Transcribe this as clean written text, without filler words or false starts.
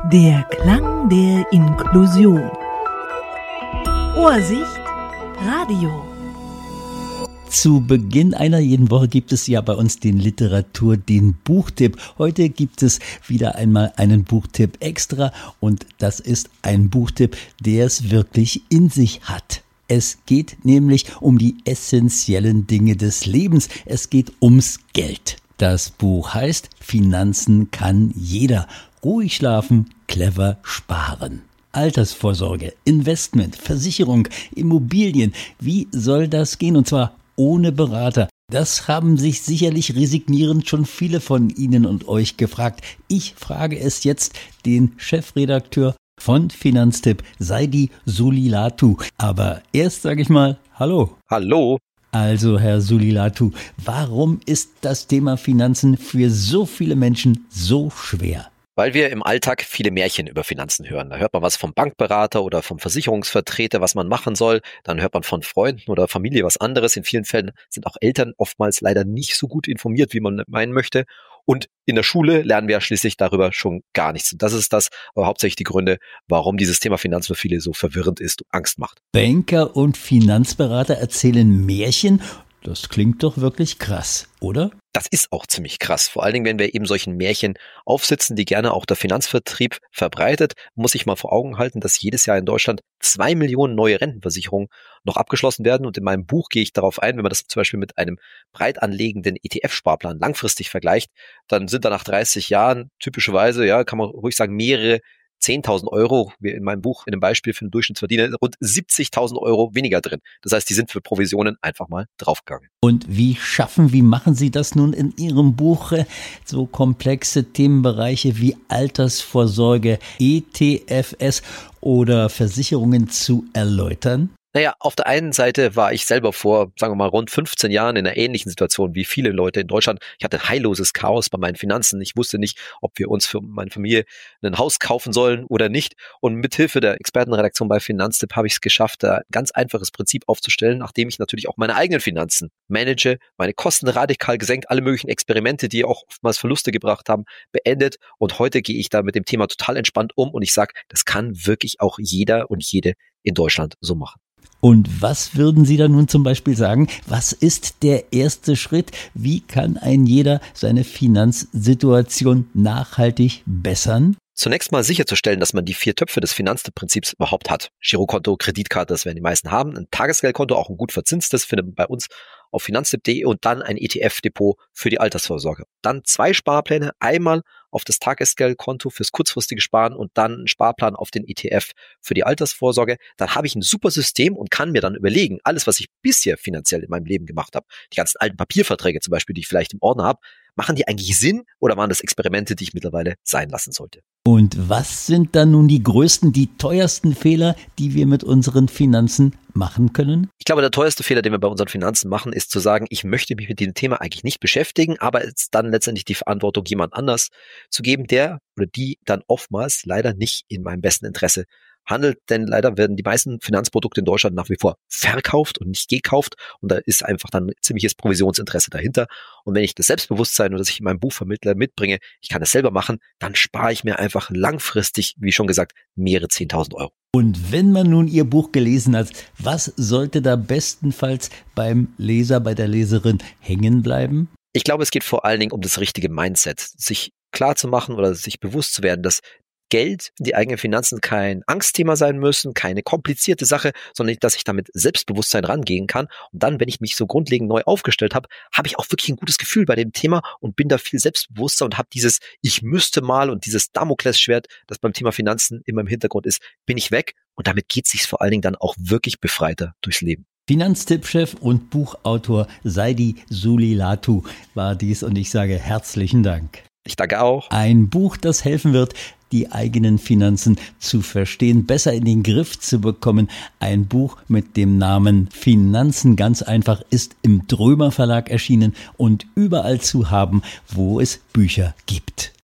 Der Klang der Inklusion. Ohrsicht Radio. Zu Beginn einer jeden Woche gibt es ja bei uns den Buchtipp. Heute gibt es wieder einmal einen Buchtipp extra und das ist ein Buchtipp, der es wirklich in sich hat. Es geht nämlich um die essentiellen Dinge des Lebens. Es geht ums Geld. Das Buch heißt Finanzen kann jeder. Ruhig schlafen, clever sparen. Altersvorsorge, Investment, Versicherung, Immobilien. Wie soll das gehen? Und zwar ohne Berater. Das haben sich sicherlich resignierend schon viele von Ihnen und euch gefragt. Ich frage es jetzt den Chefredakteur von Finanztipp, Saidi Sulilatu. Aber erst sage ich mal Hallo. Hallo. Also Herr Sulilatu, warum ist das Thema Finanzen für so viele Menschen so schwer? Weil wir im Alltag viele Märchen über Finanzen hören. Da hört man was vom Bankberater oder vom Versicherungsvertreter, was man machen soll. Dann hört man von Freunden oder Familie was anderes. In vielen Fällen sind auch Eltern oftmals leider nicht so gut informiert, wie man meinen möchte. Und in der Schule lernen wir ja schließlich darüber schon gar nichts. Und das ist aber hauptsächlich die Gründe, warum dieses Thema Finanzen für viele so verwirrend ist und Angst macht. Banker und Finanzberater erzählen Märchen. Das klingt doch wirklich krass, oder? Das ist auch ziemlich krass. Vor allen Dingen, wenn wir eben solchen Märchen aufsitzen, die gerne auch der Finanzvertrieb verbreitet, muss ich mal vor Augen halten, dass jedes Jahr in Deutschland 2 Millionen neue Rentenversicherungen noch abgeschlossen werden. Und in meinem Buch gehe ich darauf ein, wenn man das zum Beispiel mit einem breit anlegenden ETF-Sparplan langfristig vergleicht, dann sind da nach 30 Jahren typischerweise, ja, kann man ruhig sagen, mehrere 10.000 Euro, wie in meinem Buch in dem Beispiel für einen Durchschnittsverdiener, rund 70.000 Euro weniger drin. Das heißt, die sind für Provisionen einfach mal draufgegangen. Und wie machen Sie das nun in Ihrem Buch, so komplexe Themenbereiche wie Altersvorsorge, ETFs oder Versicherungen zu erläutern? Naja, auf der einen Seite war ich selber vor, sagen wir mal, rund 15 Jahren in einer ähnlichen Situation wie viele Leute in Deutschland. Ich hatte ein heilloses Chaos bei meinen Finanzen. Ich wusste nicht, ob wir uns für meine Familie ein Haus kaufen sollen oder nicht. Und mithilfe der Expertenredaktion bei Finanztipp habe ich es geschafft, da ein ganz einfaches Prinzip aufzustellen, nachdem ich natürlich auch meine eigenen Finanzen manage, meine Kosten radikal gesenkt, alle möglichen Experimente, die auch oftmals Verluste gebracht haben, beendet. Und heute gehe ich da mit dem Thema total entspannt um und ich sage, das kann wirklich auch jeder und jede in Deutschland so machen. Und was würden Sie da nun zum Beispiel sagen? Was ist der erste Schritt? Wie kann ein jeder seine Finanzsituation nachhaltig bessern? Zunächst mal sicherzustellen, dass man die 4 Töpfe des Finanztipp-Prinzips überhaupt hat. Girokonto, Kreditkarte, das werden die meisten haben. Ein Tagesgeldkonto, auch ein gut verzinstes, findet man bei uns auf finanztipp.de und dann ein ETF-Depot für die Altersvorsorge. Dann 2 Sparpläne, einmal auf das Tagesgeldkonto fürs kurzfristige Sparen und dann einen Sparplan auf den ETF für die Altersvorsorge. Dann habe ich ein super System und kann mir dann überlegen, alles, was ich bisher finanziell in meinem Leben gemacht habe, die ganzen alten Papierverträge zum Beispiel, die ich vielleicht im Ordner habe, machen die eigentlich Sinn oder waren das Experimente, die ich mittlerweile sein lassen sollte? Und was sind dann nun die größten, die teuersten Fehler, die wir mit unseren Finanzen machen können? Ich glaube, der teuerste Fehler, den wir bei unseren Finanzen machen, ist zu sagen, ich möchte mich mit diesem Thema eigentlich nicht beschäftigen, aber es dann letztendlich die Verantwortung jemand anders zu geben, der oder die dann oftmals leider nicht in meinem besten Interesse handelt, denn leider werden die meisten Finanzprodukte in Deutschland nach wie vor verkauft und nicht gekauft und da ist einfach dann ein ziemliches Provisionsinteresse dahinter und wenn ich das Selbstbewusstsein, das ich in meinem Buch vermittle, mitbringe, ich kann es selber machen, dann spare ich mir einfach langfristig, wie schon gesagt, mehrere 10.000 Euro. Und wenn man nun Ihr Buch gelesen hat, was sollte da bestenfalls beim Leser, bei der Leserin hängen bleiben? Ich glaube, es geht vor allen Dingen um das richtige Mindset, sich klar zu machen oder sich bewusst zu werden, dass Geld, die eigenen Finanzen kein Angstthema sein müssen, keine komplizierte Sache, sondern dass ich damit Selbstbewusstsein rangehen kann. Und dann, wenn ich mich so grundlegend neu aufgestellt habe, habe ich auch wirklich ein gutes Gefühl bei dem Thema und bin da viel selbstbewusster und habe dieses Ich müsste mal und dieses Damoklesschwert, das beim Thema Finanzen immer im Hintergrund ist, bin ich weg. Und damit geht es sich vor allen Dingen dann auch wirklich befreiter durchs Leben. Finanztipp-Chef und Buchautor Saidi Sulilatu war dies und ich sage herzlichen Dank. Ich danke auch. Ein Buch, das helfen wird, die eigenen Finanzen zu verstehen, besser in den Griff zu bekommen. Ein Buch mit dem Namen Finanzen ganz einfach ist im Drömer Verlag erschienen und überall zu haben, wo es Bücher gibt.